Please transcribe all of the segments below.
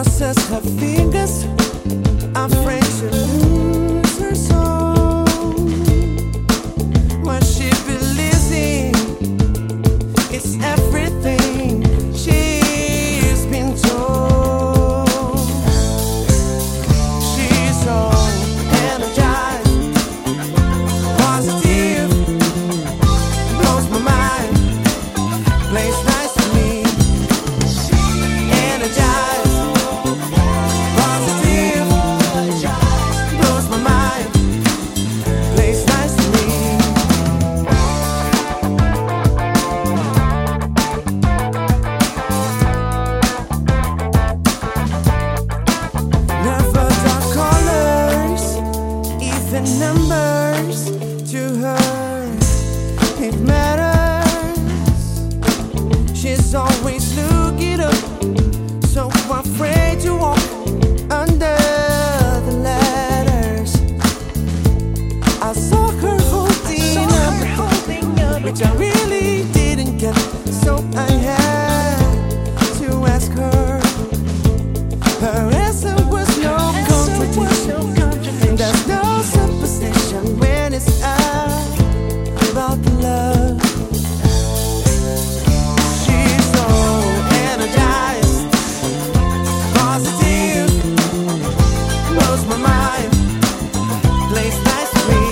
crosses her fingers, afraid to lose her soul. What she believes in, it's everything she's been told. She's so energized, positive, blows my mind, plays nice to me. Numbers to her, it matters. She's always looking up, so afraid to walk under the ladders. I saw her holding up, which I really didn't get, so I had to ask her. Her answer was no contradiction. There's no superstition when it's about the love. She's so energized, positive, blows my mind, plays nice to me.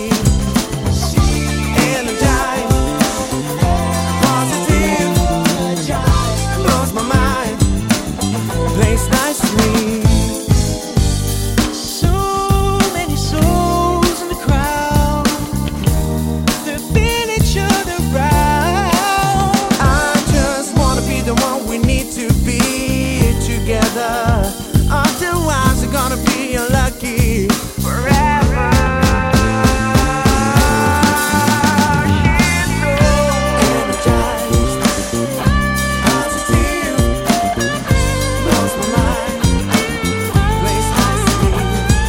Energized, positive, blows my mind, plays nice to me. Otherwise we're gonna be unlucky forever. She's so energized, positive, blows my mind, plays nice to me.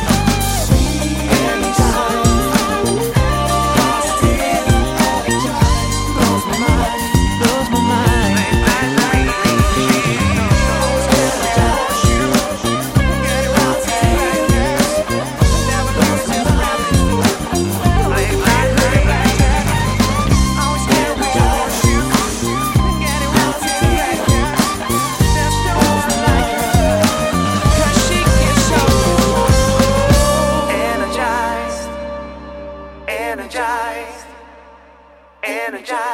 Energized, positive, blows my mind, blows my mind. Energized, energized.